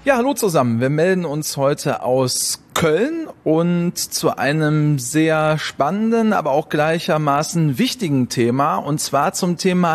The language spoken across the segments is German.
Ja, hallo zusammen. Wir melden uns heute aus Köln und zu einem sehr spannenden, aber auch gleichermaßen wichtigen Thema, und zwar zum Thema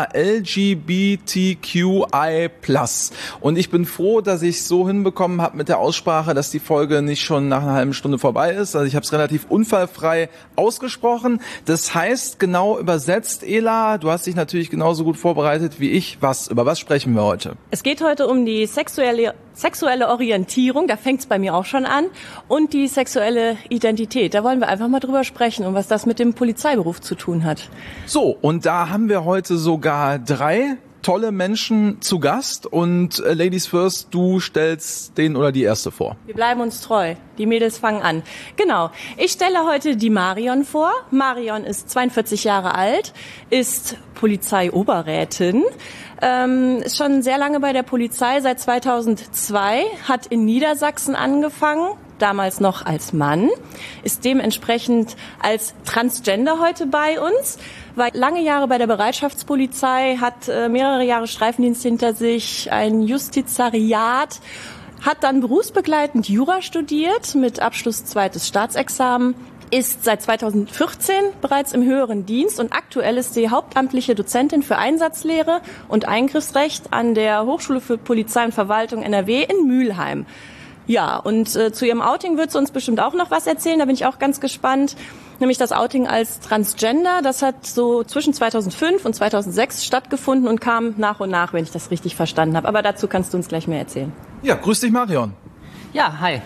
LGBTQI+. Und ich bin froh, dass ich es so hinbekommen habe mit der Aussprache, dass die Folge nicht schon nach einer halben Stunde vorbei ist. Also ich habe es relativ unfallfrei ausgesprochen. Das heißt, genau übersetzt, Ela, du hast dich natürlich genauso gut vorbereitet wie ich. Über was sprechen wir heute? Es geht heute um die sexuelle Orientierung, da fängt es bei mir auch schon an, und die sexuelle Identität. Da wollen wir einfach mal drüber sprechen und was das mit dem Polizeiberuf zu tun hat. So, und da haben wir heute sogar 3 tolle Menschen zu Gast, und Ladies first, du stellst den oder die erste vor. Wir bleiben uns treu. Die Mädels fangen an. Genau. Ich stelle heute die Marion vor. Marion ist 42 Jahre alt, ist Polizeioberrätin, ist schon sehr lange bei der Polizei, seit 2002, hat in Niedersachsen angefangen, damals noch als Mann, ist dementsprechend als Transgender heute bei uns, war lange Jahre bei der Bereitschaftspolizei, hat mehrere Jahre Streifendienst hinter sich, ein Justizariat, hat dann berufsbegleitend Jura studiert mit Abschluss 2. Staatsexamen, ist seit 2014 bereits im höheren Dienst und aktuell ist sie hauptamtliche Dozentin für Einsatzlehre und Eingriffsrecht an der Hochschule für Polizei und Verwaltung NRW in Mülheim. Ja, und zu ihrem Outing wird sie uns bestimmt auch noch was erzählen, da bin ich auch ganz gespannt. Nämlich das Outing als Transgender, das hat so zwischen 2005 und 2006 stattgefunden und kam nach und nach, wenn ich das richtig verstanden habe. Aber dazu kannst du uns gleich mehr erzählen. Ja, grüß dich, Marion. Ja, hi.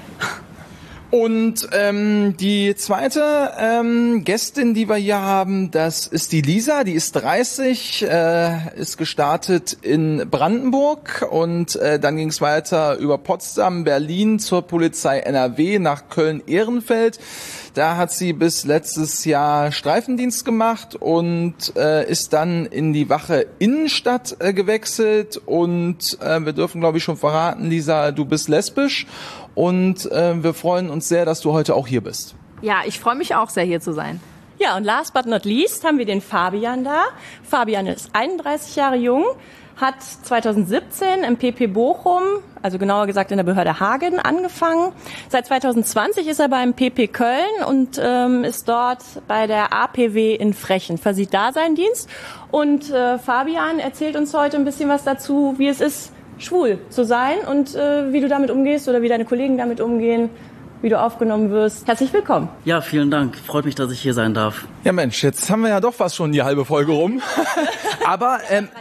Und die zweite Gästin, die wir hier haben, das ist die Lisa, die ist 30, ist gestartet in Brandenburg und dann ging es weiter über Potsdam, Berlin zur Polizei NRW nach Köln-Ehrenfeld. Da hat sie bis letztes Jahr Streifendienst gemacht und ist dann in die Wache Innenstadt gewechselt und wir dürfen, glaube ich, schon verraten, Lisa, du bist lesbisch. Und wir freuen uns sehr, dass du heute auch hier bist. Ja, ich freue mich auch sehr, hier zu sein. Ja, und last but not least haben wir den Fabian da. Fabian ist 31 Jahre jung, hat 2017 im PP Bochum, also genauer gesagt in der Behörde Hagen, angefangen. Seit 2020 ist er beim PP Köln und ist dort bei der APW in Frechen, versieht da seinen Dienst. Und Fabian erzählt uns heute ein bisschen was dazu, wie es ist, schwul zu sein und wie du damit umgehst oder wie deine Kollegen damit umgehen, wie du aufgenommen wirst. Herzlich willkommen. Ja, vielen Dank. Freut mich, dass ich hier sein darf. Ja Mensch, jetzt haben wir ja doch fast schon die halbe Folge rum. Aber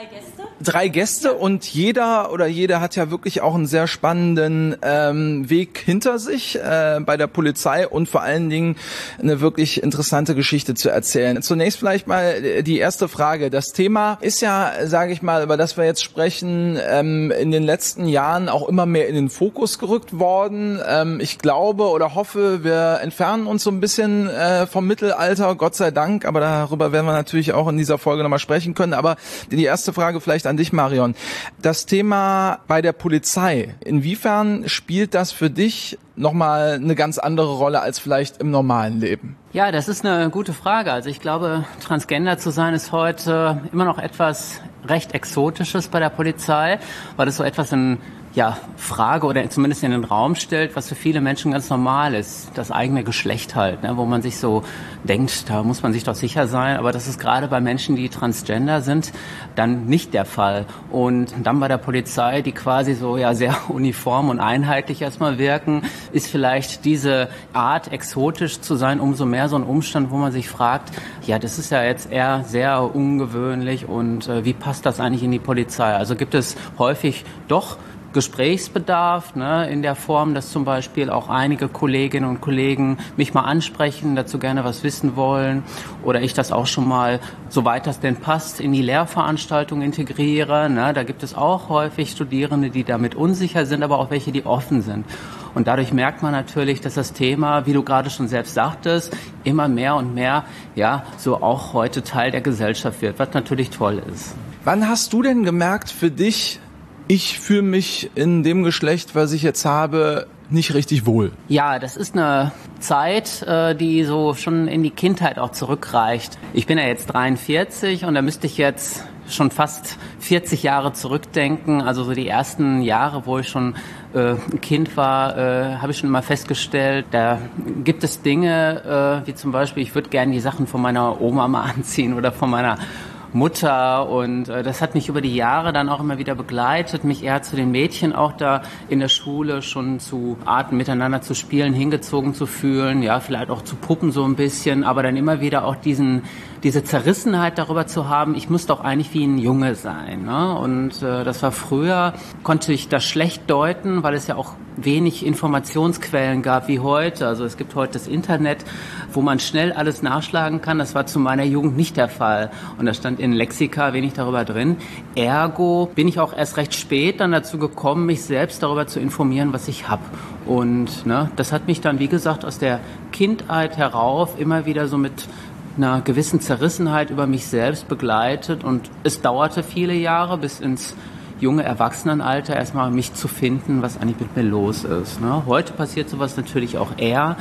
3 Gäste und jeder oder jede hat ja wirklich auch einen sehr spannenden Weg hinter sich bei der Polizei und vor allen Dingen eine wirklich interessante Geschichte zu erzählen. Zunächst vielleicht mal die erste Frage. Das Thema ist ja, sage ich mal, über das wir jetzt sprechen, in den letzten Jahren auch immer mehr in den Fokus gerückt worden. Ich glaube oder hoffe, wir entfernen uns so ein bisschen vom Mittelalter, Gott sei Dank, aber darüber werden wir natürlich auch in dieser Folge nochmal sprechen können. Aber die erste Frage vielleicht an dich, Marion. Das Thema bei der Polizei, inwiefern spielt das für dich nochmal eine ganz andere Rolle als vielleicht im normalen Leben? Ja, das ist eine gute Frage. Also ich glaube, Transgender zu sein ist heute immer noch etwas recht Exotisches bei der Polizei, weil es so etwas in Frage oder zumindest in den Raum stellt, was für viele Menschen ganz normal ist, das eigene Geschlecht halt, ne, wo man sich so denkt, da muss man sich doch sicher sein, aber das ist gerade bei Menschen, die Transgender sind, dann nicht der Fall. Und dann bei der Polizei, die quasi so sehr uniform und einheitlich erstmal wirken, ist vielleicht diese Art, exotisch zu sein, umso mehr so ein Umstand, wo man sich fragt, ja, das ist ja jetzt eher sehr ungewöhnlich und wie passt das eigentlich in die Polizei? Also gibt es häufig doch Gesprächsbedarf, ne, in der Form, dass zum Beispiel auch einige Kolleginnen und Kollegen mich mal ansprechen, dazu gerne was wissen wollen oder ich das auch schon mal, soweit das denn passt, in die Lehrveranstaltung integriere. Ne, da gibt es auch häufig Studierende, die damit unsicher sind, aber auch welche, die offen sind. Und dadurch merkt man natürlich, dass das Thema, wie du gerade schon selbst sagtest, immer mehr und mehr, so auch heute Teil der Gesellschaft wird, was natürlich toll ist. Wann hast du denn gemerkt für dich, ich fühle mich in dem Geschlecht, was ich jetzt habe, nicht richtig wohl? Ja, das ist eine Zeit, die so schon in die Kindheit auch zurückreicht. Ich bin ja jetzt 43 und da müsste ich jetzt schon fast 40 Jahre zurückdenken, also so die ersten Jahre, wo ich schon ein Kind war, habe ich schon immer festgestellt, da gibt es Dinge, wie zum Beispiel, ich würde gerne die Sachen von meiner Oma mal anziehen oder von meiner Mutter, und das hat mich über die Jahre dann auch immer wieder begleitet, mich eher zu den Mädchen auch da in der Schule schon zu Arten miteinander zu spielen, hingezogen zu fühlen, ja, vielleicht auch zu Puppen so ein bisschen, aber dann immer wieder auch diese Zerrissenheit darüber zu haben, ich muss doch eigentlich wie ein Junge sein, ne? Und das war früher, konnte ich das schlecht deuten, weil es ja auch wenig Informationsquellen gab wie heute. Also es gibt heute das Internet, wo man schnell alles nachschlagen kann. Das war zu meiner Jugend nicht der Fall. Und da stand in Lexika wenig darüber drin. Ergo bin ich auch erst recht spät dann dazu gekommen, mich selbst darüber zu informieren, was ich habe. Und das hat mich dann, wie gesagt, aus der Kindheit herauf immer wieder so mit einer gewissen Zerrissenheit über mich selbst begleitet. Und es dauerte viele Jahre bis ins junge Erwachsenenalter erstmal mich zu finden, was eigentlich mit mir los ist. Ne? Heute passiert sowas natürlich auch eher,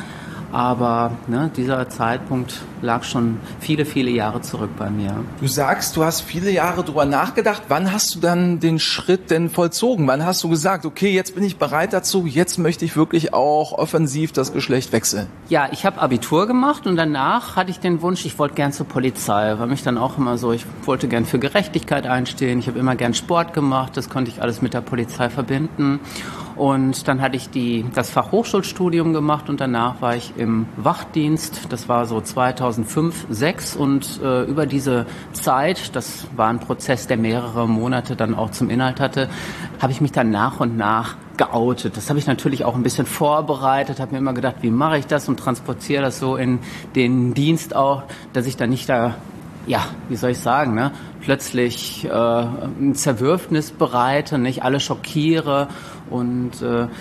aber dieser Zeitpunkt lag schon viele, viele Jahre zurück bei mir. Du sagst, du hast viele Jahre drüber nachgedacht. Wann hast du dann den Schritt denn vollzogen? Wann hast du gesagt, okay, jetzt bin ich bereit dazu, jetzt möchte ich wirklich auch offensiv das Geschlecht wechseln? Ja, ich habe Abitur gemacht und danach hatte ich den Wunsch, ich wollte gern zur Polizei. War mich dann auch immer so, ich wollte gern für Gerechtigkeit einstehen. Ich habe immer gern Sport gemacht, das konnte ich alles mit der Polizei verbinden. Und dann hatte ich das Fachhochschulstudium gemacht und danach war ich im Wachdienst. Das war so 2005, 2006 und über diese Zeit, das war ein Prozess, der mehrere Monate dann auch zum Inhalt hatte, habe ich mich dann nach und nach geoutet. Das habe ich natürlich auch ein bisschen vorbereitet, habe mir immer gedacht, wie mache ich das, und transportiere das so in den Dienst auch, dass ich dann nicht da, ja, wie soll ich sagen, plötzlich ein Zerwürfnis bereite, nicht alle schockiere. Und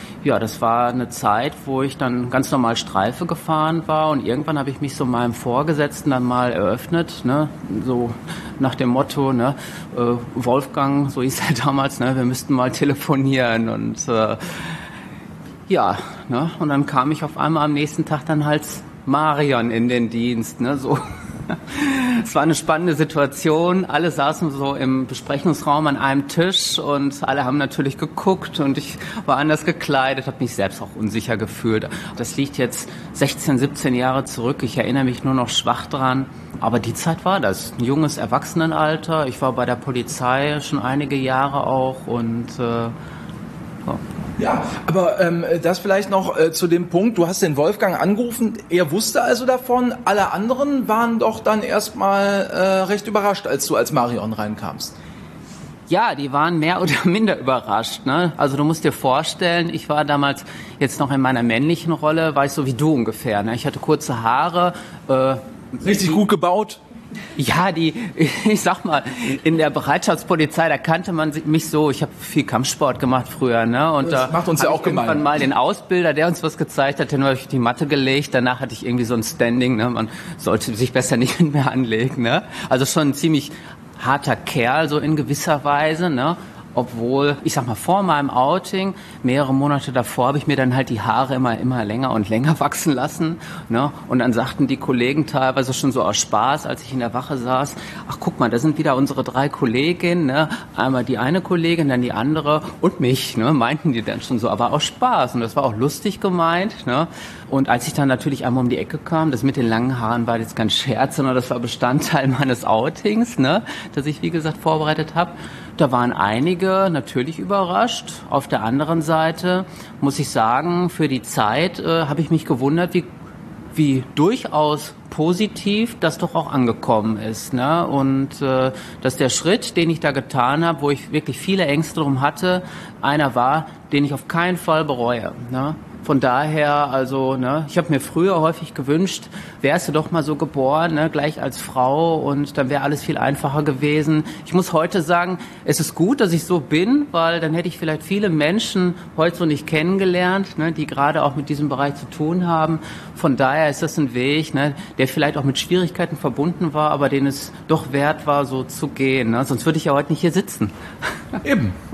das war eine Zeit, wo ich dann ganz normal Streife gefahren war, und irgendwann habe ich mich so meinem Vorgesetzten dann mal eröffnet, so nach dem Motto, Wolfgang, so hieß er damals, wir müssten mal telefonieren, und und dann kam ich auf einmal am nächsten Tag dann als Marion in den Dienst, so. Es war eine spannende Situation. Alle saßen so im Besprechungsraum an einem Tisch und alle haben natürlich geguckt, und ich war anders gekleidet, habe mich selbst auch unsicher gefühlt. Das liegt jetzt 16, 17 Jahre zurück. Ich erinnere mich nur noch schwach dran. Aber die Zeit war das. Ein junges Erwachsenenalter. Ich war bei der Polizei schon einige Jahre auch, und Ja, aber das vielleicht noch zu dem Punkt, du hast den Wolfgang angerufen, er wusste also davon, alle anderen waren doch dann erstmal recht überrascht, als du als Marion reinkamst. Ja, die waren mehr oder minder überrascht. Also du musst dir vorstellen, ich war damals jetzt noch in meiner männlichen Rolle, war ich so wie du ungefähr. Ich hatte kurze Haare. Richtig gut gebaut. Ja, ich sag mal, in der Bereitschaftspolizei, da kannte man mich so, ich habe viel Kampfsport gemacht früher, und das macht uns ja auch gemein. Irgendwann mal den Ausbilder, der uns was gezeigt hat, den habe ich die Matte gelegt, danach hatte ich irgendwie so ein Standing, man sollte sich besser nicht mit mir anlegen, Also schon ein ziemlich harter Kerl, so in gewisser Weise, Obwohl, ich sag mal, vor meinem Outing, mehrere Monate davor, habe ich mir dann halt die Haare immer länger und länger wachsen lassen. Und dann sagten die Kollegen teilweise schon so aus Spaß, als ich in der Wache saß, ach guck mal, da sind wieder unsere 3 Kolleginnen, einmal die eine Kollegin, dann die andere und mich, meinten die dann schon so, aber aus Spaß. Und das war auch lustig gemeint. Und als ich dann natürlich einmal um die Ecke kam, das mit den langen Haaren war jetzt kein Scherz, sondern das war Bestandteil meines Outings, das ich, wie gesagt, vorbereitet habe. Da waren einige natürlich überrascht. Auf der anderen Seite muss ich sagen, für die Zeit habe ich mich gewundert, wie durchaus positiv das doch auch angekommen ist. Und dass der Schritt, den ich da getan habe, wo ich wirklich viele Ängste drum hatte, einer war, den ich auf keinen Fall bereue. Von daher, also, ich habe mir früher häufig gewünscht, wärst du doch mal so geboren, gleich als Frau, und dann wäre alles viel einfacher gewesen. Ich muss heute sagen, es ist gut, dass ich so bin, weil dann hätte ich vielleicht viele Menschen heute so nicht kennengelernt, die gerade auch mit diesem Bereich zu tun haben. Von daher ist das ein Weg, der vielleicht auch mit Schwierigkeiten verbunden war, aber den es doch wert war, so zu gehen. Sonst würde ich ja heute nicht hier sitzen. Eben.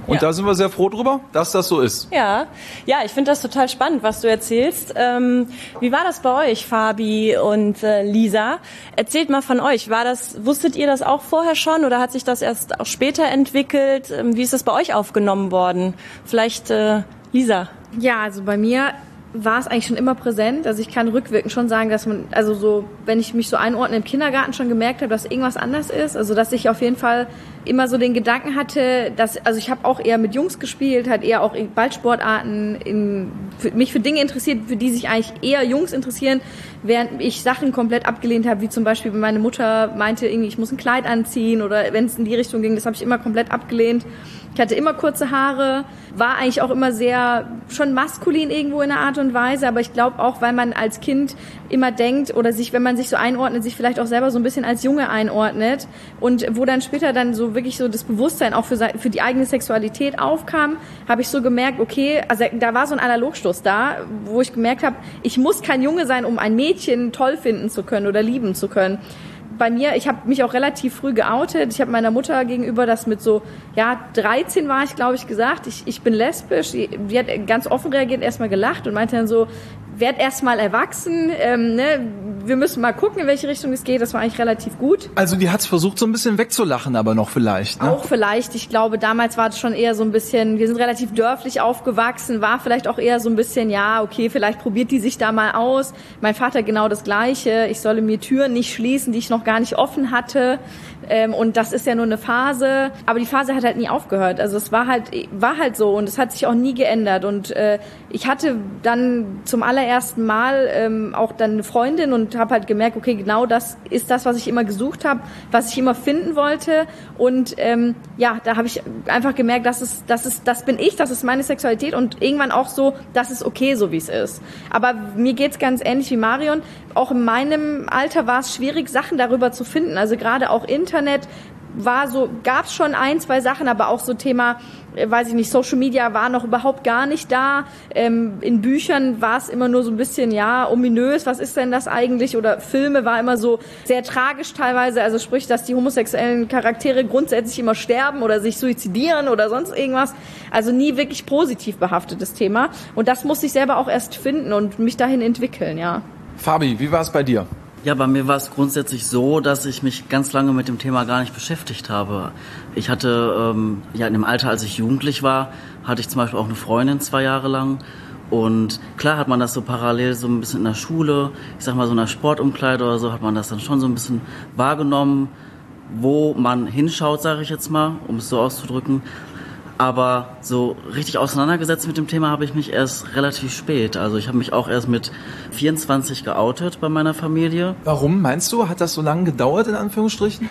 Und da sind wir sehr froh drüber, dass das so ist. Ja, ich finde das total spannend, was du erzählst. Wie war das bei euch, Fabi und Lisa? Erzählt mal von euch. Wusstet ihr das auch vorher schon oder hat sich das erst auch später entwickelt? Wie ist das bei euch aufgenommen worden? Vielleicht Lisa. Ja, also bei mir war es eigentlich schon immer präsent. Also ich kann rückwirkend schon sagen, dass man, also so, wenn ich mich so einordne im Kindergarten schon gemerkt habe, dass irgendwas anders ist. Also dass ich auf jeden Fall immer so den Gedanken hatte, also ich habe auch eher mit Jungs gespielt, halt eher auch in Ballsportarten, mich für Dinge interessiert, für die sich eigentlich eher Jungs interessieren, während ich Sachen komplett abgelehnt habe, wie zum Beispiel, wenn meine Mutter meinte, irgendwie ich muss ein Kleid anziehen oder wenn es in die Richtung ging, das habe ich immer komplett abgelehnt. Ich hatte immer kurze Haare, war eigentlich auch immer sehr schon maskulin irgendwo in einer Art und Weise, aber ich glaube auch, weil man als Kind immer denkt oder sich, wenn man sich so einordnet, sich vielleicht auch selber so ein bisschen als Junge einordnet und wo dann später dann so wirklich so das Bewusstsein auch für die eigene Sexualität aufkam, habe ich so gemerkt, okay, also da war so ein Analogstoß da, wo ich gemerkt habe, ich muss kein Junge sein, um ein Mädchen toll finden zu können oder lieben zu können. Bei mir, ich habe mich auch relativ früh geoutet. Ich habe meiner Mutter gegenüber das mit 13 war ich, glaube ich, gesagt, ich bin lesbisch. Die hat ganz offen reagiert, erstmal gelacht und meinte dann so, werd erstmal erwachsen, wir müssen mal gucken, in welche Richtung es geht. Das war eigentlich relativ gut. Also die hat's versucht, so ein bisschen wegzulachen, aber noch vielleicht, ne? Auch vielleicht. Ich glaube, damals war es schon eher so ein bisschen, wir sind relativ dörflich aufgewachsen, war vielleicht auch eher so ein bisschen, ja, okay, vielleicht probiert die sich da mal aus. Mein Vater genau das Gleiche. Ich solle mir Türen nicht schließen, die ich noch gar nicht offen hatte. Und das ist ja nur eine Phase. Aber die Phase hat halt nie aufgehört. Also es war halt so und es hat sich auch nie geändert. Und ich hatte dann zum allerersten Mal auch dann eine Freundin und habe halt gemerkt, okay, genau das ist das, was ich immer gesucht habe, was ich immer finden wollte. Und da habe ich einfach gemerkt, das bin ich, das ist meine Sexualität und irgendwann auch so, das ist okay, so wie es ist. Aber mir geht's ganz ähnlich wie Marion. Auch in meinem Alter war es schwierig, Sachen darüber zu finden. Also gerade auch Internet gab es schon 1, 2 Sachen, aber auch so Thema, weiß ich nicht, Social Media war noch überhaupt gar nicht da. In Büchern war es immer nur so ein bisschen, ja, ominös, was ist denn das eigentlich? Oder Filme war immer so sehr tragisch teilweise, also sprich, dass die homosexuellen Charaktere grundsätzlich immer sterben oder sich suizidieren oder sonst irgendwas. Also nie wirklich positiv behaftetes Thema. Und das musste ich selber auch erst finden und mich dahin entwickeln, ja. Fabi, wie war es bei dir? Ja, bei mir war es grundsätzlich so, dass ich mich ganz lange mit dem Thema gar nicht beschäftigt habe. Ich hatte, in dem Alter, als ich jugendlich war, hatte ich zum Beispiel auch eine Freundin 2 Jahre lang. Und klar hat man das so parallel so ein bisschen in der Schule, ich sag mal so in der Sportumkleide oder so, hat man das dann schon so ein bisschen wahrgenommen, wo man hinschaut, sage ich jetzt mal, um es so auszudrücken. Aber so richtig auseinandergesetzt mit dem Thema habe ich mich erst relativ spät. Also ich habe mich auch erst mit 24 geoutet bei meiner Familie. Warum, meinst du? Hat das so lange gedauert, in Anführungsstrichen?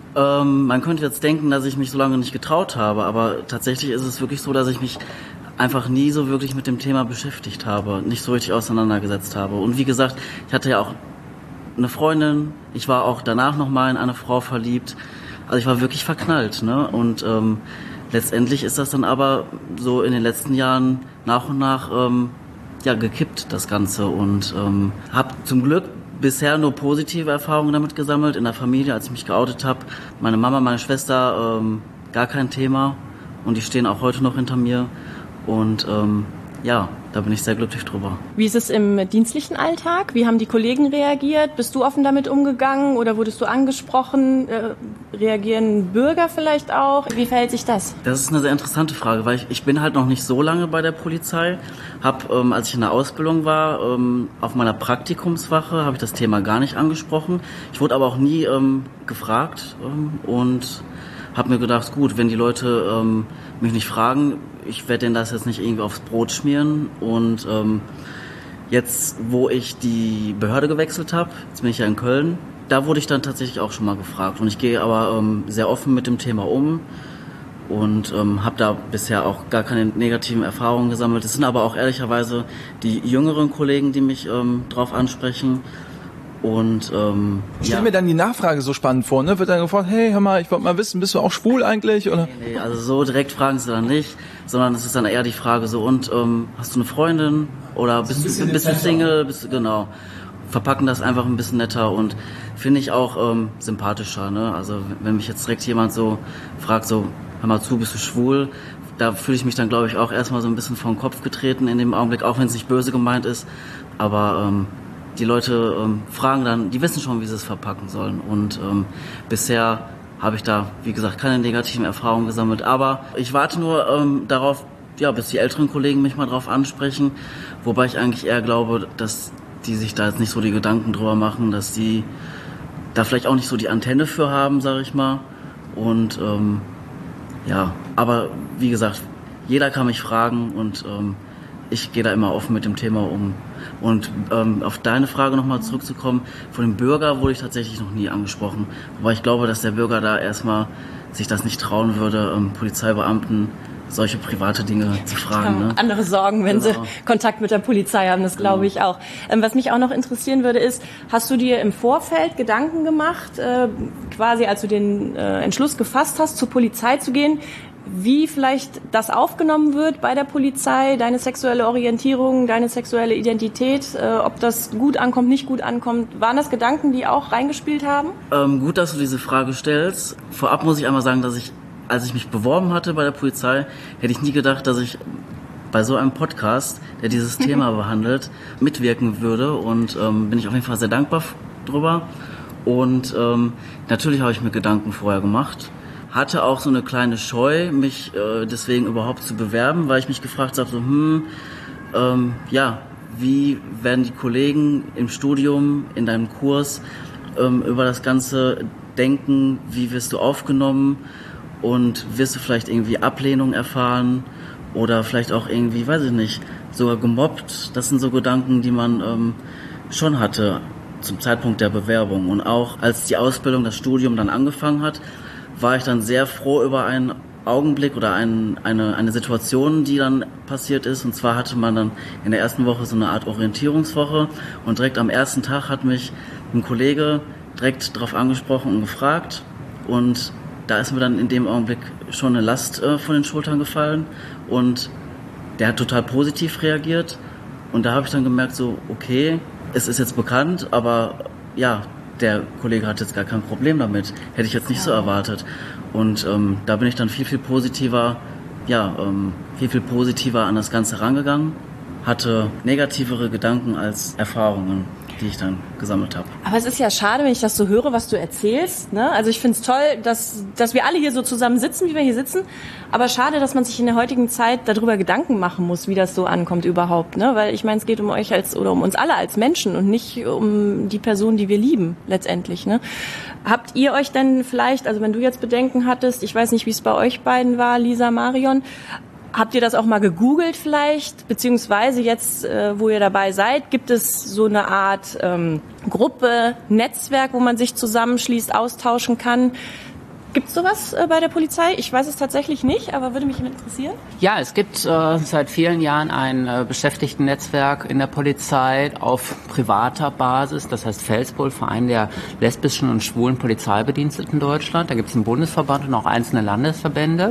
Man könnte jetzt denken, dass ich mich so lange nicht getraut habe. Aber tatsächlich ist es wirklich so, dass ich mich einfach nie so wirklich mit dem Thema beschäftigt habe. Nicht so richtig auseinandergesetzt habe. Und wie gesagt, ich hatte ja auch eine Freundin. Ich war auch danach nochmal in eine Frau verliebt. Also ich war wirklich verknallt, ne? Und letztendlich ist das dann aber so in den letzten Jahren nach und nach gekippt, das Ganze. Und habe zum Glück bisher nur positive Erfahrungen damit gesammelt. In der Familie, als ich mich geoutet habe, meine Mama, meine Schwester, gar kein Thema. Und die stehen auch heute noch hinter mir. Und da bin ich sehr glücklich drüber. Wie ist es im dienstlichen Alltag? Wie haben die Kollegen reagiert? Bist du offen damit umgegangen oder wurdest du angesprochen? Reagieren Bürger vielleicht auch? Wie verhält sich das? Das ist eine sehr interessante Frage, weil ich bin halt noch nicht so lange bei der Polizei. Als ich in der Ausbildung war, auf meiner Praktikumswache, habe ich das Thema gar nicht angesprochen. Ich wurde aber auch nie gefragt und habe mir gedacht, gut, wenn die Leute mich nicht fragen, ich werde denen das jetzt nicht irgendwie aufs Brot schmieren. Und jetzt, wo ich die Behörde gewechselt habe, jetzt bin ich ja in Köln, da wurde ich dann tatsächlich auch schon mal gefragt. Und ich gehe aber sehr offen mit dem Thema um und habe da bisher auch gar keine negativen Erfahrungen gesammelt. Es sind aber auch ehrlicherweise die jüngeren Kollegen, die mich drauf ansprechen. Und ich stelle mir dann die Nachfrage so spannend vor, ne? Wird dann gefragt, hey, hör mal, ich wollte mal wissen, bist du auch schwul eigentlich? Oder? Nee, also so direkt fragen sie dann nicht, sondern es ist dann eher die Frage so, und hast du eine Freundin? Oder bist du Single? Genau. Verpacken das einfach ein bisschen netter und finde ich auch sympathischer, ne? Also wenn mich jetzt direkt jemand so fragt, so, hör mal zu, bist du schwul? da fühle ich mich dann, glaube ich, auch erstmal so ein bisschen vor den Kopf getreten in dem Augenblick, auch wenn es nicht böse gemeint ist. Aber die Leute fragen dann, die wissen schon, wie sie es verpacken sollen. Und bisher habe ich da, wie gesagt, keine negativen Erfahrungen gesammelt. Aber ich warte nur darauf, ja, bis die älteren Kollegen mich mal drauf ansprechen. Wobei ich eigentlich eher glaube, dass die sich da jetzt nicht so die Gedanken drüber machen, dass die da vielleicht auch nicht so die Antenne für haben, sage ich mal. Und ja, aber wie gesagt, jeder kann mich fragen und ich gehe da immer offen mit dem Thema um. Und auf deine Frage nochmal zurückzukommen, von dem Bürger wurde ich tatsächlich noch nie angesprochen. Wobei ich glaube, dass der Bürger da erstmal sich das nicht trauen würde, Polizeibeamten solche private Dinge zu fragen. Ne? Andere Sorgen, wenn sie Kontakt mit der Polizei haben, das glaube ich auch. Was mich auch noch interessieren würde, ist, hast du dir im Vorfeld Gedanken gemacht, quasi als du den Entschluss gefasst hast, zur Polizei zu gehen, wie vielleicht das aufgenommen wird bei der Polizei, deine sexuelle Orientierung, deine sexuelle Identität, ob das gut ankommt, nicht gut ankommt. Waren das Gedanken, die auch reingespielt haben? Gut, dass du diese Frage stellst. Vorab muss ich einmal sagen, dass als ich mich beworben hatte bei der Polizei, hätte ich nie gedacht, dass ich bei so einem Podcast, der dieses Thema behandelt, mitwirken würde. Und bin ich auf jeden Fall sehr dankbar drüber. Und natürlich habe ich mir Gedanken vorher gemacht. Hatte auch so eine kleine Scheu, mich deswegen überhaupt zu bewerben, weil ich mich gefragt habe, wie werden die Kollegen im Studium, in deinem Kurs über das Ganze denken, wie wirst du aufgenommen und wirst du vielleicht irgendwie Ablehnung erfahren oder vielleicht auch irgendwie, weiß ich nicht, sogar gemobbt. Das sind so Gedanken, die man schon hatte zum Zeitpunkt der Bewerbung. Und auch als die Ausbildung, das Studium dann angefangen hat, war ich dann sehr froh über einen Augenblick oder eine Situation, die dann passiert ist. Und zwar hatte man dann in der ersten Woche so eine Art Orientierungswoche und direkt am ersten Tag hat mich ein Kollege direkt darauf angesprochen und gefragt. Und da ist mir dann in dem Augenblick schon eine Last von den Schultern gefallen und der hat total positiv reagiert. Und da habe ich dann gemerkt, so okay, es ist jetzt bekannt, aber ja, der Kollege hat jetzt gar kein Problem damit. Hätte ich jetzt nicht so erwartet. Und da bin ich dann viel positiver an das Ganze rangegangen. Hatte negativere Gedanken als Erfahrungen, die ich dann gesammelt habe. Aber es ist ja schade, wenn ich das so höre, was du erzählst. Ne? Also ich finde es toll, dass wir alle hier so zusammen sitzen, wie wir hier sitzen. Aber schade, dass man sich in der heutigen Zeit darüber Gedanken machen muss, wie das so ankommt überhaupt. Ne? Weil ich meine, es geht um euch oder um uns alle als Menschen und nicht um die Person, die wir lieben letztendlich. Ne? Habt ihr euch denn vielleicht, also wenn du jetzt Bedenken hattest, ich weiß nicht, wie es bei euch beiden war, Lisa, Marion, habt ihr das auch mal gegoogelt vielleicht? Beziehungsweise jetzt, wo ihr dabei seid, gibt es so eine Art Gruppe, Netzwerk, wo man sich zusammenschließt, austauschen kann? Gibt es sowas bei der Polizei? Ich weiß es tatsächlich nicht, aber würde mich interessieren. Ja, es gibt seit vielen Jahren ein Beschäftigtennetzwerk in der Polizei auf privater Basis. Das heißt Felsbull, Verein der lesbischen und schwulen Polizeibediensteten in Deutschland. Da gibt es einen Bundesverband und auch einzelne Landesverbände.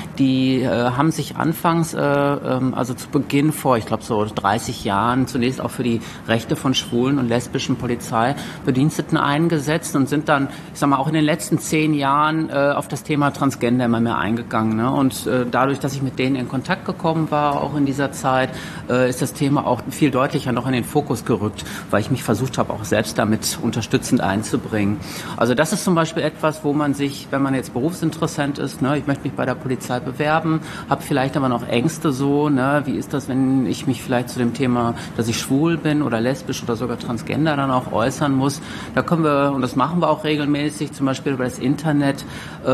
Die haben sich anfangs, also zu Beginn vor, ich glaube so 30 Jahren, zunächst auch für die Rechte von schwulen und lesbischen Polizeibediensteten eingesetzt und sind dann, ich sag mal, auch in den letzten 10 Jahren auf das Thema Transgender immer mehr eingegangen. Ne? Und dadurch, dass ich mit denen in Kontakt gekommen war, auch in dieser Zeit, ist das Thema auch viel deutlicher noch in den Fokus gerückt, weil ich mich versucht habe, auch selbst damit unterstützend einzubringen. Also das ist zum Beispiel etwas, wo man sich, wenn man jetzt Berufsinteressent ist, ne, ich möchte mich bei der Polizei bewerben, habe vielleicht aber noch Ängste so, ne, wie ist das, wenn ich mich vielleicht zu dem Thema, dass ich schwul bin oder lesbisch oder sogar transgender dann auch äußern muss. Da können wir, und das machen wir auch regelmäßig, zum Beispiel über das Internet,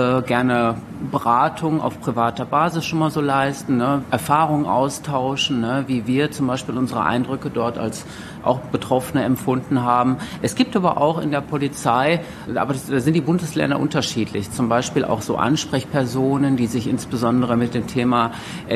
gerne Beratung auf privater Basis schon mal so leisten, ne, Erfahrungen austauschen, ne, wie wir zum Beispiel unsere Eindrücke dort als auch Betroffene empfunden haben. Es gibt aber auch in der Polizei, aber da sind die Bundesländer unterschiedlich, zum Beispiel auch so Ansprechpersonen, die sich insbesondere mit dem Thema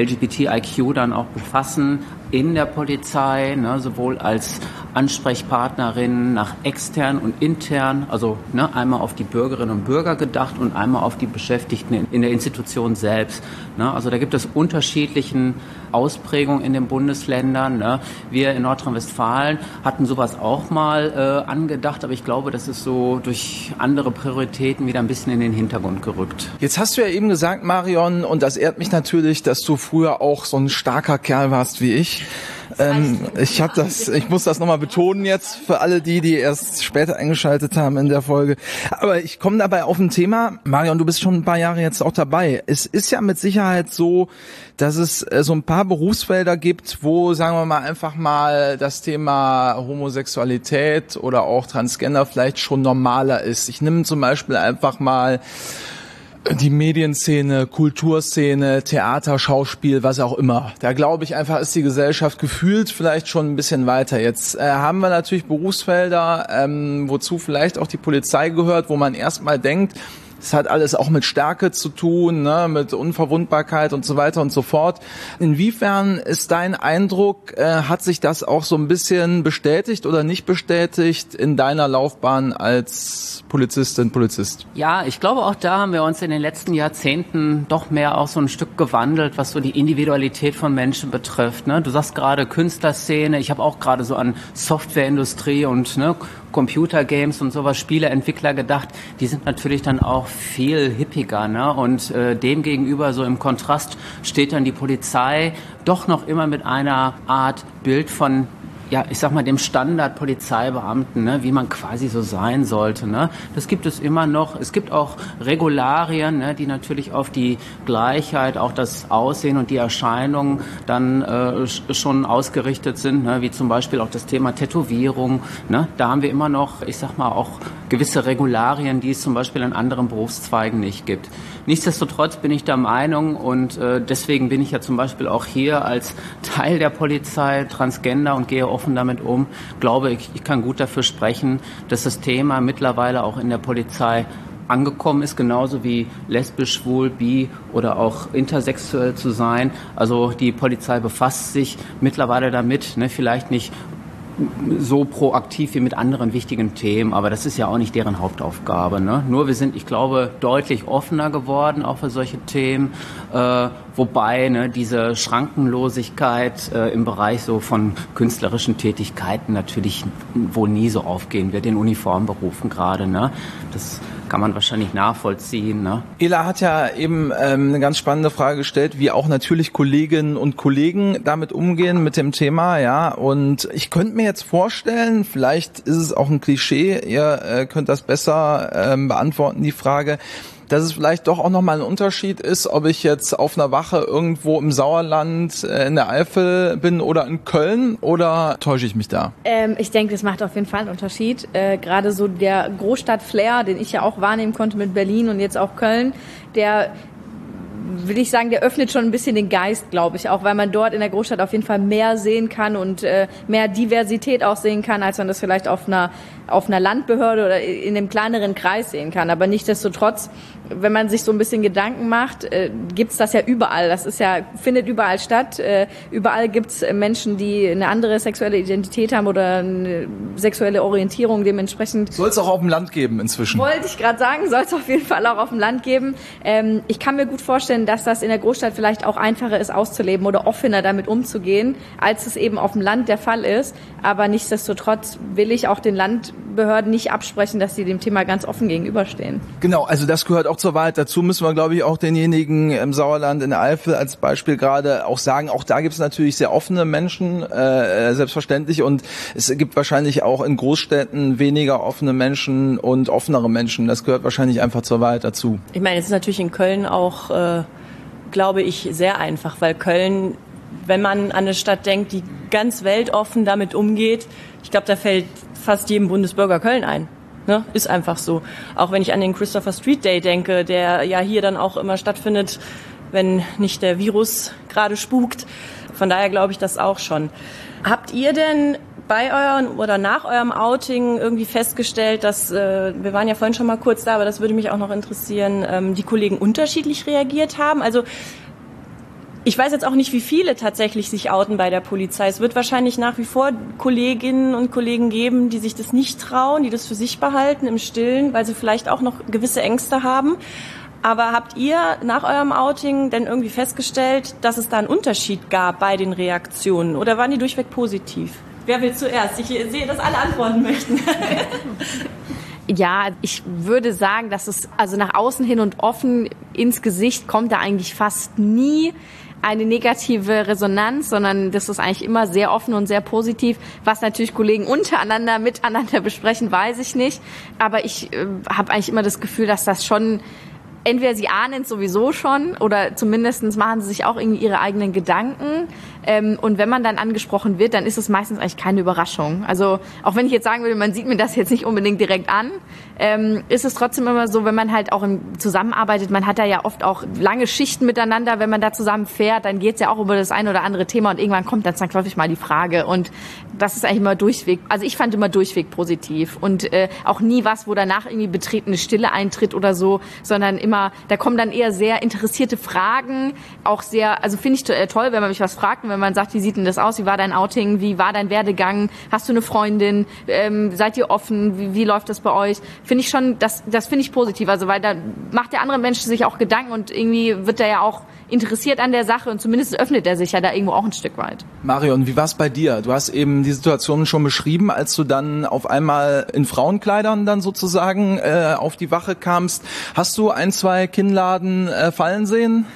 LGBTIQ dann auch befassen in der Polizei, ne, sowohl als Ansprechpartnerin nach extern und intern, also ne, einmal auf die Bürgerinnen und Bürger gedacht und einmal auf die Beschäftigten in der Institution selbst. Ne, also da gibt es unterschiedlichen Ausprägung in den Bundesländern. Ne? Wir in Nordrhein-Westfalen hatten sowas auch mal angedacht, aber ich glaube, das ist so durch andere Prioritäten wieder ein bisschen in den Hintergrund gerückt. Jetzt hast du ja eben gesagt, Marion, und das ehrt mich natürlich, dass du früher auch so ein starker Kerl warst wie ich. Ich muss das nochmal betonen jetzt für alle die erst später eingeschaltet haben in der Folge. Aber ich komme dabei auf ein Thema. Marion, du bist schon ein paar Jahre jetzt auch dabei. Es ist ja mit Sicherheit so, dass es so ein paar Berufsfelder gibt, wo, sagen wir mal, einfach mal das Thema Homosexualität oder auch Transgender vielleicht schon normaler ist. Ich nehme zum Beispiel einfach mal die Medienszene, Kulturszene, Theater, Schauspiel, was auch immer. Da glaube ich einfach, ist die Gesellschaft gefühlt vielleicht schon ein bisschen weiter. Jetzt haben wir natürlich Berufsfelder, wozu vielleicht auch die Polizei gehört, wo man erstmal denkt, es hat alles auch mit Stärke zu tun, ne, mit Unverwundbarkeit und so weiter und so fort. Inwiefern ist dein Eindruck, hat sich das auch so ein bisschen bestätigt oder nicht bestätigt in deiner Laufbahn als Polizistin, Polizist? Ja, ich glaube, auch da haben wir uns in den letzten Jahrzehnten doch mehr auch so ein Stück gewandelt, was so die Individualität von Menschen betrifft. Ne? Du sagst gerade Künstlerszene, ich habe auch gerade so an Softwareindustrie und Computergames und sowas, Spieleentwickler gedacht, die sind natürlich dann auch viel hippiger, ne? Und dem gegenüber so im Kontrast steht dann die Polizei doch noch immer mit einer Art Bild von, ja, ich sag mal, dem Standard-Polizeibeamten, ne, wie man quasi so sein sollte, ne. Das gibt es immer noch. Es gibt auch Regularien, ne, die natürlich auf die Gleichheit, auch das Aussehen und die Erscheinung dann schon ausgerichtet sind, ne, wie zum Beispiel auch das Thema Tätowierung, ne. Da haben wir immer noch, ich sag mal, auch gewisse Regularien, die es zum Beispiel in anderen Berufszweigen nicht gibt. Nichtsdestotrotz bin ich der Meinung und deswegen bin ich ja zum Beispiel auch hier als Teil der Polizei Transgender und gehe offen damit um. Glaube ich kann gut dafür sprechen, dass das Thema mittlerweile auch in der Polizei angekommen ist, genauso wie lesbisch, schwul, bi oder auch intersexuell zu sein. Also die Polizei befasst sich mittlerweile damit, ne, vielleicht nicht so proaktiv wie mit anderen wichtigen Themen, aber das ist ja auch nicht deren Hauptaufgabe, ne? Nur wir sind, ich glaube, deutlich offener geworden auch für solche Themen, wobei diese Schrankenlosigkeit im Bereich so von künstlerischen Tätigkeiten natürlich wohl nie so aufgehen wird, in Uniformberufen gerade, ne? Das kann man wahrscheinlich nachvollziehen, ne? Ela hat ja eben eine ganz spannende Frage gestellt, wie auch natürlich Kolleginnen und Kollegen damit umgehen mit dem Thema, ja. Und ich könnte mir jetzt vorstellen, vielleicht ist es auch ein Klischee, ihr könnt das besser beantworten, die Frage, dass es vielleicht doch auch nochmal ein Unterschied ist, ob ich jetzt auf einer Wache irgendwo im Sauerland in der Eifel bin oder in Köln, oder täusche ich mich da? Ich denke, das macht auf jeden Fall einen Unterschied. Gerade so der Großstadt-Flair, den ich ja auch wahrnehmen konnte mit Berlin und jetzt auch Köln, der will ich sagen, der öffnet schon ein bisschen den Geist, glaube ich, auch weil man dort in der Großstadt auf jeden Fall mehr sehen kann und mehr Diversität auch sehen kann, als man das vielleicht auf einer Landbehörde oder in einem kleineren Kreis sehen kann. Aber nichtsdestotrotz, wenn man sich so ein bisschen Gedanken macht, gibt's das ja überall. Das ist ja, findet überall statt. Überall gibt's Menschen, die eine andere sexuelle Identität haben oder eine sexuelle Orientierung dementsprechend. Soll es auch auf dem Land geben inzwischen? Wollte ich gerade sagen, soll es auf jeden Fall auch auf dem Land geben. Ich kann mir gut vorstellen, dass das in der Großstadt vielleicht auch einfacher ist auszuleben oder offener damit umzugehen, als es eben auf dem Land der Fall ist. Aber nichtsdestotrotz will ich auch den Landbehörden nicht absprechen, dass sie dem Thema ganz offen gegenüberstehen. Genau, also das gehört auch zur Wahrheit. Dazu müssen wir, glaube ich, auch denjenigen im Sauerland, in der Eifel als Beispiel gerade auch sagen, auch da gibt es natürlich sehr offene Menschen, selbstverständlich. Und es gibt wahrscheinlich auch in Großstädten weniger offene Menschen und offenere Menschen. Das gehört wahrscheinlich einfach zur Wahrheit dazu. Ich meine, es ist natürlich in Köln auch, glaube ich, sehr einfach, weil Köln, wenn man an eine Stadt denkt, die ganz weltoffen damit umgeht, ich glaube, da fällt fast jedem Bundesbürger Köln ein. Ne? Ist einfach so. Auch wenn ich an den Christopher Street Day denke, der ja hier dann auch immer stattfindet, wenn nicht der Virus gerade spukt. Von daher glaube ich das auch schon. Habt ihr denn bei euren oder nach eurem Outing irgendwie festgestellt, dass, wir waren ja vorhin schon mal kurz da, aber das würde mich auch noch interessieren, die Kollegen unterschiedlich reagiert haben? Also ich weiß jetzt auch nicht, wie viele tatsächlich sich outen bei der Polizei. Es wird wahrscheinlich nach wie vor Kolleginnen und Kollegen geben, die sich das nicht trauen, die das für sich behalten im Stillen, weil sie vielleicht auch noch gewisse Ängste haben. Aber habt ihr nach eurem Outing denn irgendwie festgestellt, dass es da einen Unterschied gab bei den Reaktionen? Oder waren die durchweg positiv? Wer will zuerst? Ich sehe, dass alle antworten möchten. Ja, ich würde sagen, dass es also nach außen hin und offen ins Gesicht kommt da eigentlich fast nie eine negative Resonanz, sondern das ist eigentlich immer sehr offen und sehr positiv. Was natürlich Kollegen untereinander, miteinander besprechen, weiß ich nicht. Aber ich habe eigentlich immer das Gefühl, dass das schon, entweder sie ahnen es sowieso schon oder zumindest machen sie sich auch irgendwie ihre eigenen Gedanken. Und wenn man dann angesprochen wird, dann ist es meistens eigentlich keine Überraschung. Also auch wenn ich jetzt sagen würde, man sieht mir das jetzt nicht unbedingt direkt an, ist es trotzdem immer so, wenn man halt auch zusammenarbeitet, man hat da ja oft auch lange Schichten miteinander, wenn man da zusammen fährt, dann geht's ja auch über das ein oder andere Thema und irgendwann kommt dann zwangsläufig mal die Frage und das ist eigentlich immer durchweg, also ich fand immer durchweg positiv und auch nie was, wo danach irgendwie betretene Stille eintritt oder so, sondern immer, da kommen dann eher sehr interessierte Fragen, auch sehr, also finde ich toll, wenn man mich was fragt, wenn man sagt, wie sieht denn das aus, wie war dein Outing, wie war dein Werdegang, hast du eine Freundin, seid ihr offen, wie läuft das bei euch, finde ich schon, das finde ich positiv, also weil da macht der andere Mensch sich auch Gedanken und irgendwie wird er ja auch interessiert an der Sache und zumindest öffnet er sich ja da irgendwo auch ein Stück weit. Marion, wie war es bei dir? Du hast eben die Situation schon beschrieben, als du dann auf einmal in Frauenkleidern dann sozusagen auf die Wache kamst. Hast du 1, 2 Kinnladen fallen sehen?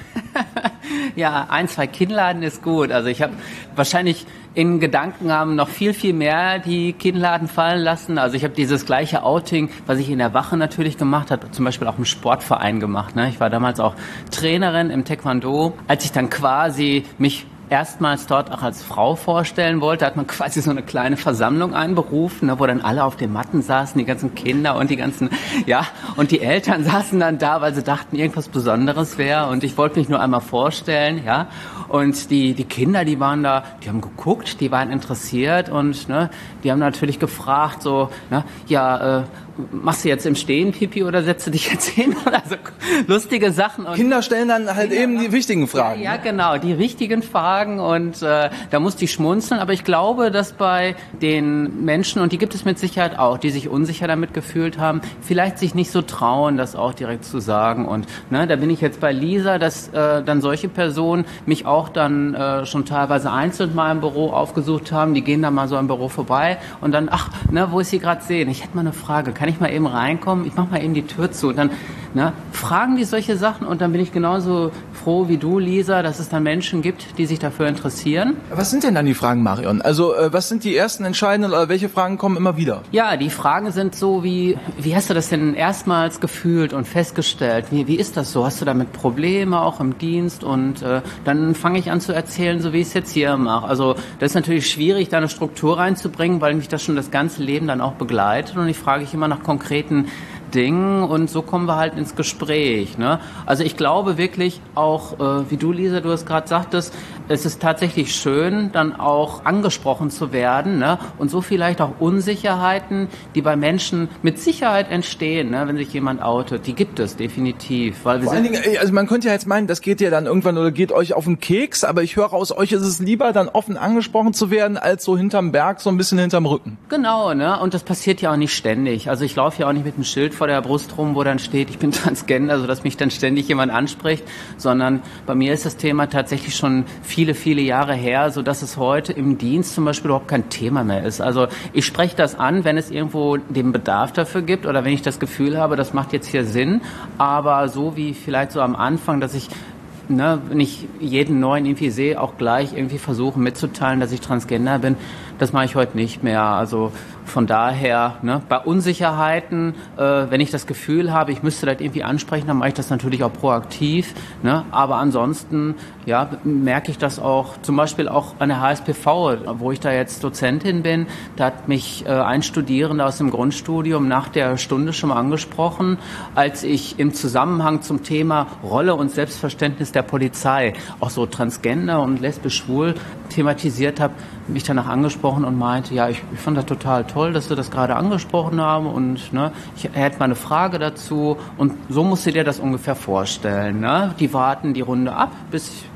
Ja, 1, 2 Kinnladen ist gut. Also ich habe wahrscheinlich in Gedanken haben noch viel, viel mehr die Kinnladen fallen lassen. Also ich habe dieses gleiche Outing, was ich in der Wache natürlich gemacht habe, zum Beispiel auch im Sportverein gemacht. Ne? Ich war damals auch Trainerin im Taekwondo. Als ich dann quasi mich erstmals dort auch als Frau vorstellen wollte, hat man quasi so eine kleine Versammlung einberufen, ne, wo dann alle auf den Matten saßen, die ganzen Kinder und die ganzen, ja, und die Eltern saßen dann da, weil sie dachten, irgendwas Besonderes wäre und ich wollte mich nur einmal vorstellen, ja, und die Kinder, die waren da, die haben geguckt, die waren interessiert und, ne, die haben natürlich gefragt, so, ne, ja, machst du jetzt im Stehen Pipi oder setzt du dich jetzt hin? Also lustige Sachen. Und Kinder stellen dann halt eben die wichtigen Fragen. Ja, genau, die richtigen Fragen und da musste ich schmunzeln. Aber ich glaube, dass bei den Menschen, und die gibt es mit Sicherheit auch, die sich unsicher damit gefühlt haben, vielleicht sich nicht so trauen, das auch direkt zu sagen. Und ne, da bin ich jetzt bei Lisa, dass dann solche Personen mich auch dann schon teilweise einzeln mal im Büro aufgesucht haben. Die gehen dann mal so im Büro vorbei und dann, ach, ne, wo ist sie gerade sehen? Ich hätte mal eine Frage, kann ich mal eben reinkommen? Ich mache mal eben die Tür zu. Und dann fragen die solche Sachen und dann bin ich genauso froh wie du, Lisa, dass es dann Menschen gibt, die sich dafür interessieren. Was sind denn dann die Fragen, Marion? Also was sind die ersten entscheidenden oder welche Fragen kommen immer wieder? Ja, die Fragen sind so wie hast du das denn erstmals gefühlt und festgestellt? Wie ist das so? Hast du damit Probleme auch im Dienst? Und dann fange ich an zu erzählen, so wie ich es jetzt hier mache. Also das ist natürlich schwierig, da eine Struktur reinzubringen, weil mich das schon das ganze Leben dann auch begleitet und ich frage immer nach konkreten Dingen und so kommen wir halt ins Gespräch. Ne? Also ich glaube wirklich auch, wie du, Lisa, du es gerade sagtest, es ist tatsächlich schön, dann auch angesprochen zu werden, ne? Und so vielleicht auch Unsicherheiten, die bei Menschen mit Sicherheit entstehen, ne? Wenn sich jemand outet, die gibt es definitiv. Weil Vor allen Dingen, also man könnte ja jetzt meinen, das geht ja dann irgendwann oder geht euch auf den Keks, aber ich höre aus euch, ist es lieber, dann offen angesprochen zu werden, als so hinterm Berg, so ein bisschen hinterm Rücken. Genau, ne? Und das passiert ja auch nicht ständig. Also ich laufe ja auch nicht mit einem Schild vor der Brust rum, wo dann steht, ich bin Transgender, sodass mich dann ständig jemand anspricht, sondern bei mir ist das Thema tatsächlich schon viele, viele Jahre her, sodass es heute im Dienst zum Beispiel überhaupt kein Thema mehr ist. Also ich spreche das an, wenn es irgendwo den Bedarf dafür gibt oder wenn ich das Gefühl habe, das macht jetzt hier Sinn, aber so wie vielleicht so am Anfang, dass ich nicht jeden neuen irgendwie sehe, auch gleich irgendwie versuchen mitzuteilen, dass ich Transgender bin, das mache ich heute nicht mehr. Also von daher, bei Unsicherheiten, wenn ich das Gefühl habe, ich müsste das irgendwie ansprechen, dann mache ich das natürlich auch proaktiv. Aber ansonsten, merke ich das auch, zum Beispiel auch an der HSPV, wo ich da jetzt Dozentin bin, da hat mich ein Studierender aus dem Grundstudium nach der Stunde schon mal angesprochen, als ich im Zusammenhang zum Thema Rolle und Selbstverständnis der Polizei, auch so Transgender und lesbisch-schwul thematisiert habe, mich danach angesprochen und meinte, ja, ich fand das total toll, dass Sie das gerade angesprochen haben und ich hätte mal eine Frage dazu und so musst du dir das ungefähr vorstellen. Die warten die Runde ab, bis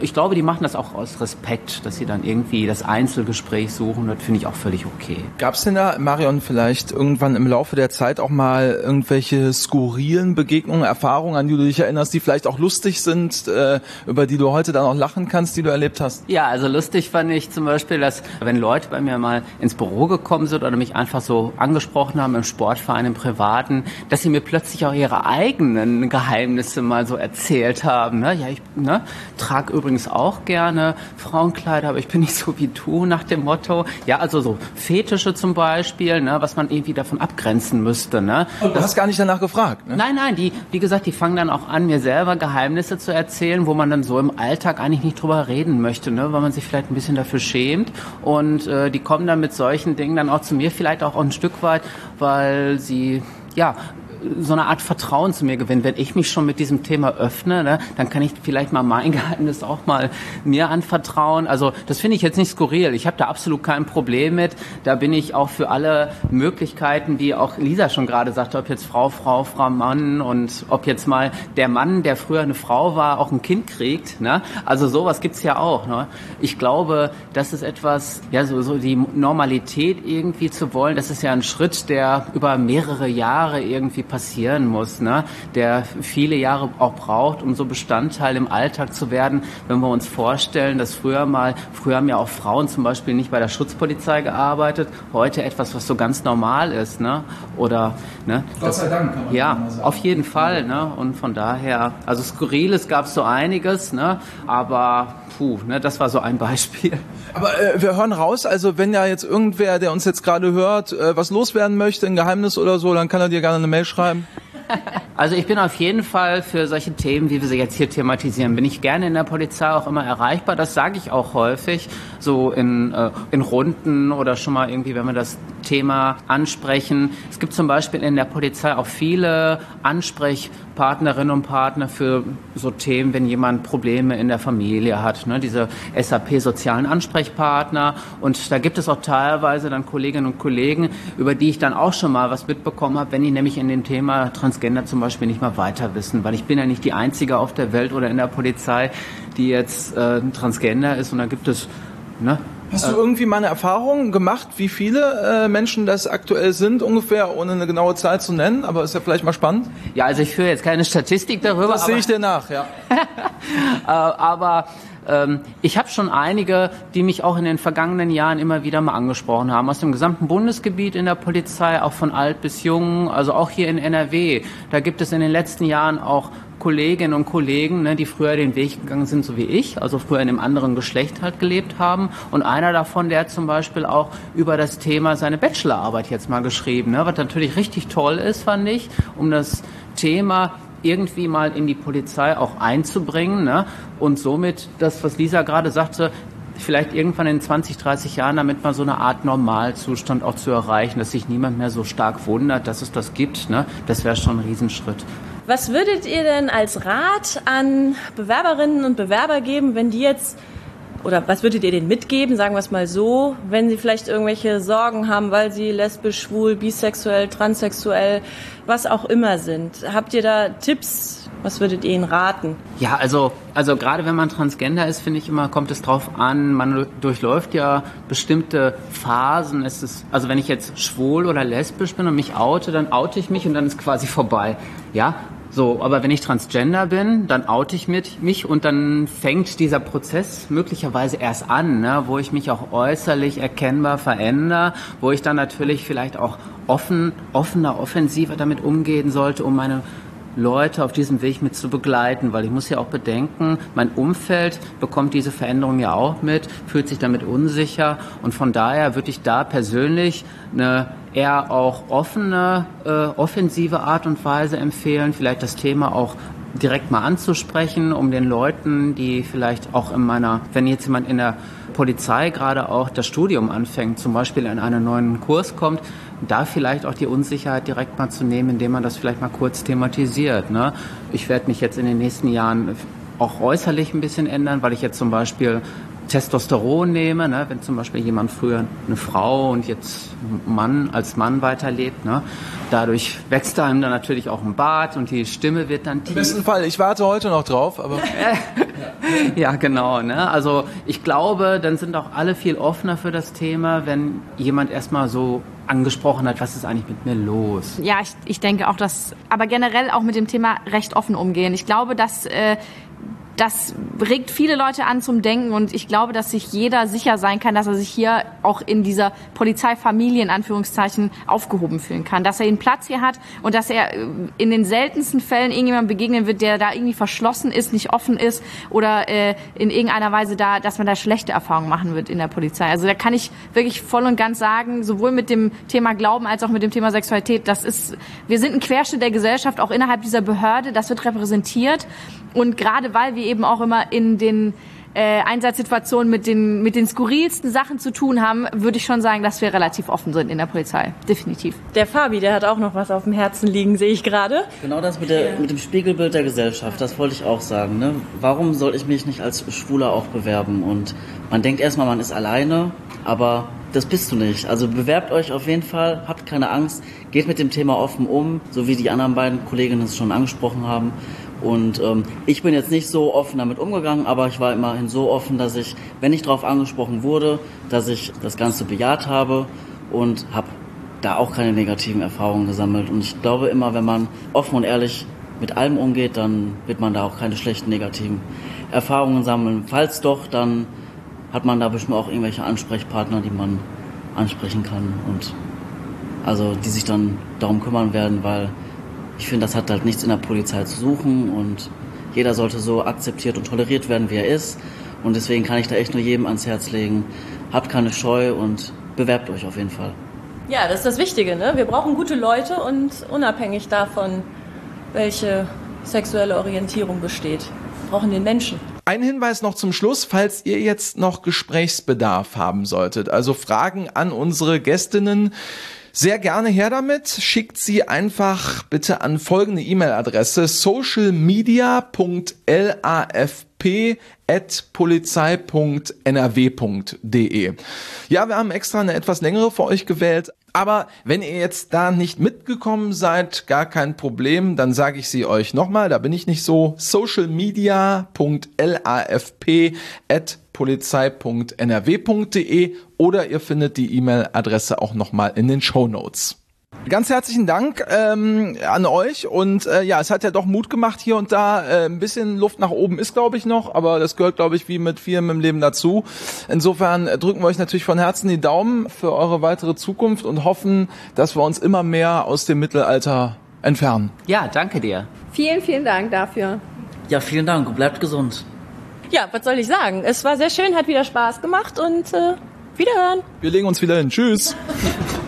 ich glaube, die machen das auch aus Respekt, dass sie dann irgendwie das Einzelgespräch suchen. Das finde ich auch völlig okay. Gab es denn da, Marion, vielleicht irgendwann im Laufe der Zeit auch mal irgendwelche skurrilen Begegnungen, Erfahrungen, an die du dich erinnerst, die vielleicht auch lustig sind, über die du heute dann auch lachen kannst, die du erlebt hast? Ja, also lustig fand ich zum Beispiel, dass wenn Leute bei mir mal ins Büro gekommen sind oder mich einfach so angesprochen haben im Sportverein, im Privaten, dass sie mir plötzlich auch ihre eigenen Geheimnisse mal so erzählt haben. Ne? Ja, ich trage übrigens auch gerne Frauenkleider, aber ich bin nicht so wie du, nach dem Motto. Ja, also so Fetische zum Beispiel, ne, was man irgendwie davon abgrenzen müsste. Ne? Du hast gar nicht danach gefragt, ne? Nein, wie gesagt, die fangen dann auch an, mir selber Geheimnisse zu erzählen, wo man dann so im Alltag eigentlich nicht drüber reden möchte, ne, weil man sich vielleicht ein bisschen dafür schämt. Und die kommen dann mit solchen Dingen dann auch zu mir, vielleicht auch ein Stück weit, weil sie, ja, so eine Art Vertrauen zu mir gewinnen. Wenn ich mich schon mit diesem Thema öffne, ne, dann kann ich vielleicht mal mein Geheimnis auch mal mir anvertrauen. Also das finde ich jetzt nicht skurril. Ich habe da absolut kein Problem mit. Da bin ich auch für alle Möglichkeiten, wie auch Lisa schon gerade sagte, ob jetzt Frau, Mann und ob jetzt mal der Mann, der früher eine Frau war, auch ein Kind kriegt. Ne? Also sowas gibt's ja auch. Ne? Ich glaube, das ist etwas, ja, so die Normalität irgendwie zu wollen, das ist ja ein Schritt, der über mehrere Jahre irgendwie passieren muss, ne? Der viele Jahre auch braucht, um so Bestandteil im Alltag zu werden. Wenn wir uns vorstellen, dass früher haben ja auch Frauen zum Beispiel nicht bei der Schutzpolizei gearbeitet, heute etwas, was so ganz normal ist, ne? Oder, ne? Gott sei Dank, kann man ja, mal sagen. auf jeden Fall, ne? Und von daher, also Skurriles gab es so einiges, ne? Aber ne, das war so ein Beispiel. Aber wir hören raus, also wenn ja jetzt irgendwer, der uns jetzt gerade hört, was loswerden möchte, ein Geheimnis oder so, dann kann er dir gerne eine Mail schreiben. Also ich bin auf jeden Fall für solche Themen, wie wir sie jetzt hier thematisieren, bin ich gerne in der Polizei auch immer erreichbar. Das sage ich auch häufig, so in Runden oder schon mal irgendwie, wenn wir das Thema ansprechen. Es gibt zum Beispiel in der Polizei auch viele Ansprechpartnerinnen und Partner für so Themen, wenn jemand Probleme in der Familie hat, ne? Diese SAP-sozialen Ansprechpartner. Und da gibt es auch teilweise dann Kolleginnen und Kollegen, über die ich dann auch schon mal was mitbekommen habe, wenn die nämlich in dem Thema Transgender zum Beispiel nicht mal weiter wissen. Weil ich bin ja nicht die Einzige auf der Welt oder in der Polizei, die jetzt Transgender ist. Und da gibt es, ne? Hast du irgendwie mal eine Erfahrung gemacht, wie viele Menschen das aktuell sind, ungefähr, ohne eine genaue Zahl zu nennen? Aber ist ja vielleicht mal spannend. Ja, also ich führe jetzt keine Statistik darüber. Das sehe ich dir nach, ja. Aber ich habe schon einige, die mich auch in den vergangenen Jahren immer wieder mal angesprochen haben, aus dem gesamten Bundesgebiet in der Polizei, auch von alt bis jung, also auch hier in NRW. Da gibt es in den letzten Jahren auch Kolleginnen und Kollegen, ne, die früher den Weg gegangen sind, so wie ich, also früher in einem anderen Geschlecht halt gelebt haben. Und einer davon, der hat zum Beispiel auch über das Thema seine Bachelorarbeit jetzt mal geschrieben, ne, was natürlich richtig toll ist, fand ich, um das Thema irgendwie mal in die Polizei auch einzubringen, ne, und somit das, was Lisa gerade sagte, vielleicht irgendwann in 20, 30 Jahren damit mal so eine Art Normalzustand auch zu erreichen, dass sich niemand mehr so stark wundert, dass es das gibt, ne, das wäre schon ein Riesenschritt. Was würdet ihr denn als Rat an Bewerberinnen und Bewerber geben, wenn die jetzt, oder was würdet ihr denen mitgeben, sagen wir es mal so, wenn sie vielleicht irgendwelche Sorgen haben, weil sie lesbisch, schwul, bisexuell, transsexuell, was auch immer sind? Habt ihr da Tipps? Was würdet ihr ihnen raten? Ja, also gerade wenn man Transgender ist, finde ich immer, kommt es drauf an, man durchläuft ja bestimmte Phasen. Also wenn ich jetzt schwul oder lesbisch bin und mich oute, dann oute ich mich und dann ist quasi vorbei. Ja, so, aber wenn ich Transgender bin, dann oute ich mich und dann fängt dieser Prozess möglicherweise erst an, ne, wo ich mich auch äußerlich erkennbar verändere, wo ich dann natürlich vielleicht auch offensiver damit umgehen sollte, um meine Leute auf diesem Weg mit zu begleiten, weil ich muss ja auch bedenken, mein Umfeld bekommt diese Veränderung ja auch mit, fühlt sich damit unsicher und von daher würde ich da persönlich eine eher auch offene, offensive Art und Weise empfehlen, vielleicht das Thema auch direkt mal anzusprechen, um den Leuten, die vielleicht auch wenn jetzt jemand in der Polizei gerade auch das Studium anfängt, zum Beispiel in einen neuen Kurs kommt, da vielleicht auch die Unsicherheit direkt mal zu nehmen, indem man das vielleicht mal kurz thematisiert. Ne? Ich werde mich jetzt in den nächsten Jahren auch äußerlich ein bisschen ändern, weil ich jetzt zum Beispiel Testosteron nehme, ne, wenn zum Beispiel jemand früher eine Frau und jetzt ein Mann als Mann weiterlebt, ne, dadurch wächst einem dann natürlich auch ein Bart und die Stimme wird dann tief. Im besten Fall, ich warte heute noch drauf, aber... Ja, genau, ne, also ich glaube, dann sind auch alle viel offener für das Thema, wenn jemand erstmal so angesprochen hat, was ist eigentlich mit mir los? Ja, ich denke auch, dass, aber generell auch mit dem Thema recht offen umgehen. Ich glaube, dass das regt viele Leute an zum Denken und ich glaube, dass sich jeder sicher sein kann, dass er sich hier auch in dieser Polizeifamilie in Anführungszeichen aufgehoben fühlen kann, dass er einen Platz hier hat und dass er in den seltensten Fällen irgendjemandem begegnen wird, der da irgendwie verschlossen ist, nicht offen ist oder in irgendeiner Weise dass man da schlechte Erfahrungen machen wird in der Polizei. Also da kann ich wirklich voll und ganz sagen, sowohl mit dem Thema Glauben als auch mit dem Thema Sexualität, wir sind ein Querschnitt der Gesellschaft, auch innerhalb dieser Behörde, das wird repräsentiert. Und gerade weil wir eben auch immer in den Einsatzsituationen mit den skurrilsten Sachen zu tun haben, würde ich schon sagen, dass wir relativ offen sind in der Polizei. Definitiv. Der Fabi, der hat auch noch was auf dem Herzen liegen, sehe ich gerade. Genau das mit dem Spiegelbild der Gesellschaft, das wollte ich auch sagen. Ne? Warum soll ich mich nicht als Schwuler auch bewerben? Und man denkt erstmal, man ist alleine, aber das bist du nicht. Also bewerbt euch auf jeden Fall, habt keine Angst, geht mit dem Thema offen um, so wie die anderen beiden Kolleginnen es schon angesprochen haben. Und ich bin jetzt nicht so offen damit umgegangen, aber ich war immerhin so offen, dass ich, wenn ich darauf angesprochen wurde, dass ich das Ganze bejaht habe und habe da auch keine negativen Erfahrungen gesammelt. Und ich glaube immer, wenn man offen und ehrlich mit allem umgeht, dann wird man da auch keine schlechten negativen Erfahrungen sammeln. Falls doch, dann hat man da bestimmt auch irgendwelche Ansprechpartner, die man ansprechen kann und also die sich dann darum kümmern werden, weil ich finde, das hat halt nichts in der Polizei zu suchen und jeder sollte so akzeptiert und toleriert werden, wie er ist. Und deswegen kann ich da echt nur jedem ans Herz legen, habt keine Scheu und bewerbt euch auf jeden Fall. Ja, das ist das Wichtige, ne? Wir brauchen gute Leute und unabhängig davon, welche sexuelle Orientierung besteht, wir brauchen den Menschen. Ein Hinweis noch zum Schluss, falls ihr jetzt noch Gesprächsbedarf haben solltet, also Fragen an unsere Gästinnen, sehr gerne her damit. Schickt sie einfach bitte an folgende E-Mail-Adresse: socialmedia.lafp@polizei.nrw.de. Ja, wir haben extra eine etwas längere für euch gewählt. Aber wenn ihr jetzt da nicht mitgekommen seid, gar kein Problem, dann sage ich sie euch nochmal, da bin ich nicht so: socialmedia.lafp@polizei.nrw.de oder ihr findet die E-Mail-Adresse auch nochmal in den Shownotes. Ganz herzlichen Dank an euch und ja, es hat ja doch Mut gemacht hier und da. Ein bisschen Luft nach oben ist, glaube ich, noch, aber das gehört, glaube ich, wie mit vielem im Leben dazu. Insofern drücken wir euch natürlich von Herzen die Daumen für eure weitere Zukunft und hoffen, dass wir uns immer mehr aus dem Mittelalter entfernen. Ja, danke dir. Vielen, vielen Dank dafür. Ja, vielen Dank und bleibt gesund. Ja, was soll ich sagen? Es war sehr schön, hat wieder Spaß gemacht und wiederhören. Wir legen uns wieder hin. Tschüss.